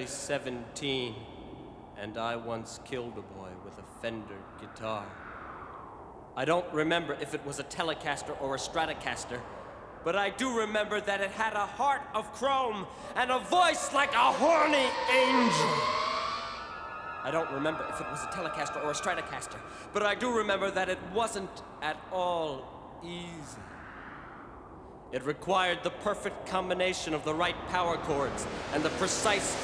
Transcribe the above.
barely 17, and I once killed a boy with a Fender guitar. I don't remember if it was a Telecaster or a Stratocaster, but I do remember that it had a heart of chrome and a voice like a horny angel. I don't remember if it was a Telecaster or a Stratocaster, but I do remember that it wasn't at all easy. It required the perfect combination of the right power chords and the precise